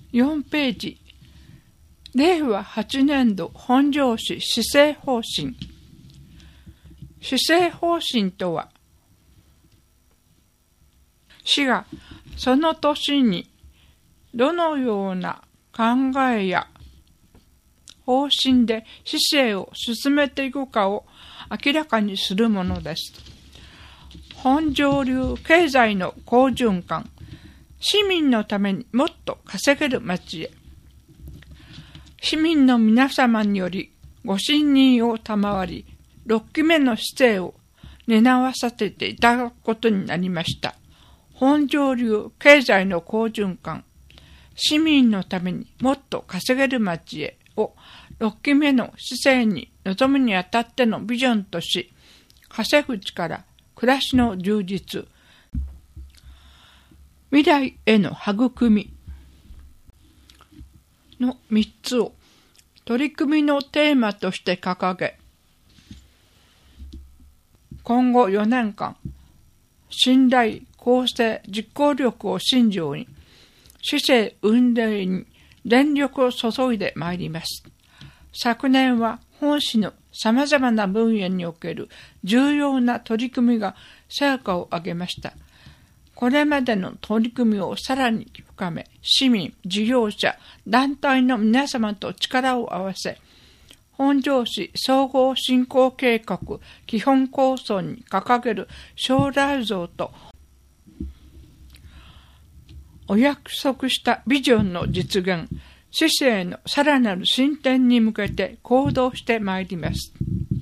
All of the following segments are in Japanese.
4ページ、令和8年度本庄市施政方針。施政方針とは、市がその年にどのような考えや方針で市政を進めていくかを明らかにするものです。本庄流経済の好循環、市民のためにもっと稼げる町へ。市民の皆様によりご信任を賜り、6期目の市政を担わさせていただくことになりました。本庄流経済の好循環、市民のためにもっと稼げる町へを6期目の市政に臨むにあたってのビジョンとし、稼ぐ力、暮らしの充実、未来への育みの3つを取り組みのテーマとして掲げ、今後4年間、信頼、公正、実行力を信条に、市政運営に全力を注いでまいります。昨年は本市の様々な分野における重要な取り組みが成果を上げました。これまでの取り組みをさらに深め、市民、事業者、団体の皆様と力を合わせ、本庄市総合振興計画基本構想に掲げる将来像と、お約束したビジョンの実現、市政のさらなる進展に向けて行動してまいります。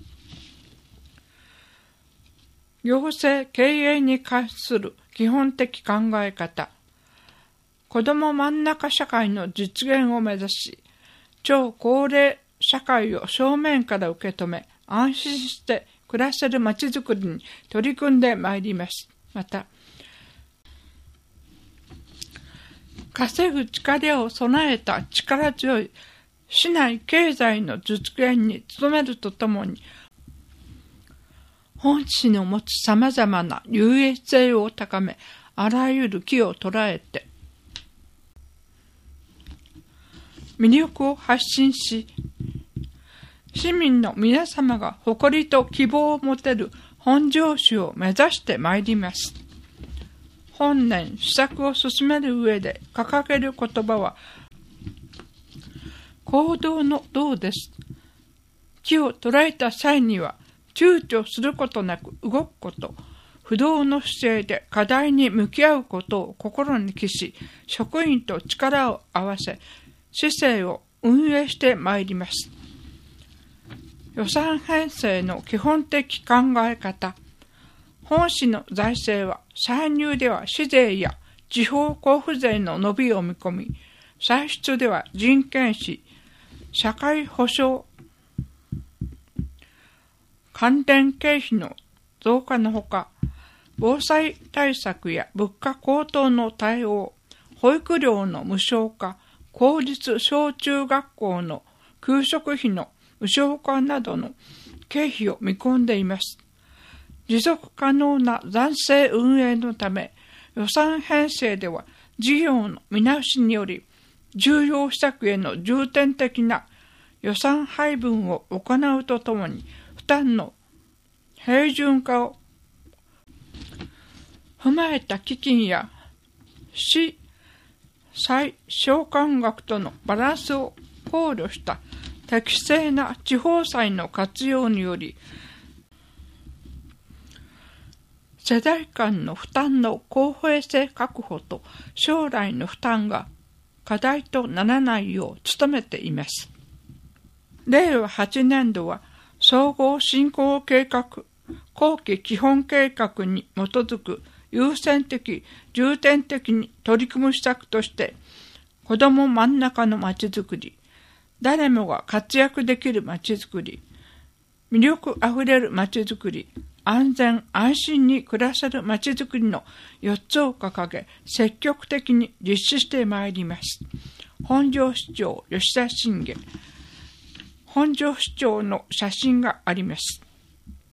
行政経営に関する基本的考え方、子ども真ん中社会の実現を目指し、超高齢社会を正面から受け止め、安心して暮らせるまちづくりに取り組んでまいります。また、稼ぐ力を備えた力強い市内経済の実現に努めるとともに、本市の持つ様々な優越性を高め、あらゆる機を捉えて、魅力を発信し、市民の皆様が誇りと希望を持てる本庄市を目指してまいります。本年施策を進める上で掲げる言葉は、行動の道です。機を捉えた際には、躊躇することなく動くこと、不動の姿勢で課題に向き合うことを心に帰し、職員と力を合わせ、市政を運営してまいります。予算編成の基本的考え方。本市の財政は歳入では市税や地方交付税の伸びを見込み、歳出では人件費、社会保障関連経費の増加のほか、防災対策や物価高騰の対応、保育料の無償化、公立小中学校の給食費の無償化などの経費を見込んでいます。持続可能な財政運営のため、予算編成では事業の見直しにより、重要施策への重点的な予算配分を行うとともに、負担の平準化を踏まえた基金や市歳償還額とのバランスを考慮した適正な地方債の活用により、世代間の負担の公平性確保と将来の負担が課題とならないよう努めています。令和8年度は総合振興計画後期基本計画に基づく優先的、重点的に取り組む施策として、子ども真ん中のまちづくり、誰もが活躍できるまちづくり、魅力あふれるまちづくり、安全安心に暮らせるまちづくりの4つを掲げ、積極的に実施してまいります。本庄市長吉田信玄、本庄市長の写真があります。